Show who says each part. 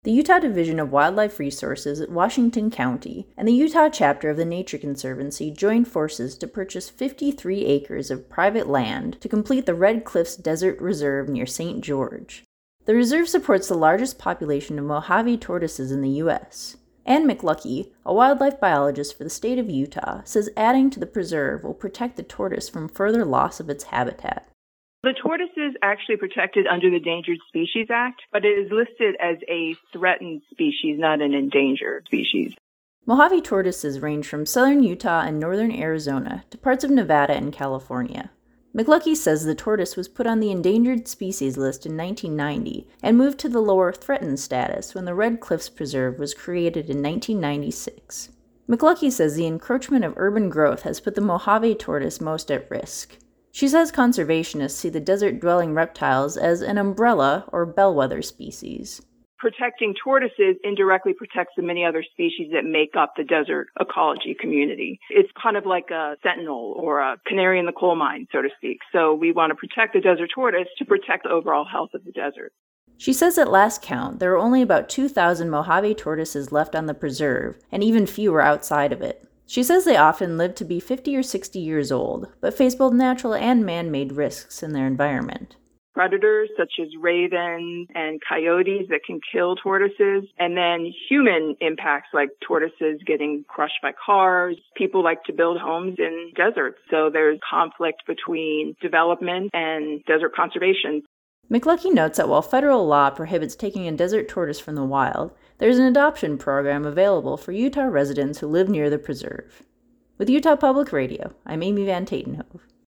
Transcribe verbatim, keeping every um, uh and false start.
Speaker 1: The Utah Division of Wildlife Resources at Washington County and the Utah chapter of the Nature Conservancy joined forces to purchase fifty-three acres of private land to complete the Red Cliffs Desert Reserve near Saint George. The reserve supports the largest population of Mojave tortoises in the U S Ann McLucky, a wildlife biologist for the state of Utah, says adding to the preserve will protect the tortoise from further loss of its habitat.
Speaker 2: The tortoise is actually protected under the Endangered Species Act, but it is listed as a threatened species, not an endangered species.
Speaker 1: Mojave tortoises range from southern Utah and northern Arizona to parts of Nevada and California. McLucky says the tortoise was put on the endangered species list in nineteen ninety and moved to the lower threatened status when the Red Cliffs Preserve was created in nineteen ninety-six. McLucky says the encroachment of urban growth has put the Mojave tortoise most at risk. She says conservationists see the desert-dwelling reptiles as an umbrella or bellwether species.
Speaker 2: Protecting tortoises indirectly protects the many other species that make up the desert ecology community. It's kind of like a sentinel or a canary in the coal mine, so to speak. So we want to protect the desert tortoise to protect the overall health of the desert.
Speaker 1: She says at last count, there are only about two thousand Mojave tortoises left on the preserve, and even fewer outside of it. She says they often live to be fifty or sixty years old, but face both natural and man-made risks in their environment.
Speaker 2: Predators such as ravens and coyotes that can kill tortoises, and then human impacts like tortoises getting crushed by cars. People like to build homes in deserts, so there's conflict between development and desert conservation.
Speaker 1: McLucky notes that while federal law prohibits taking a desert tortoise from the wild, there's an adoption program available for Utah residents who live near the preserve. With Utah Public Radio, I'm Amy Van Tatenhove.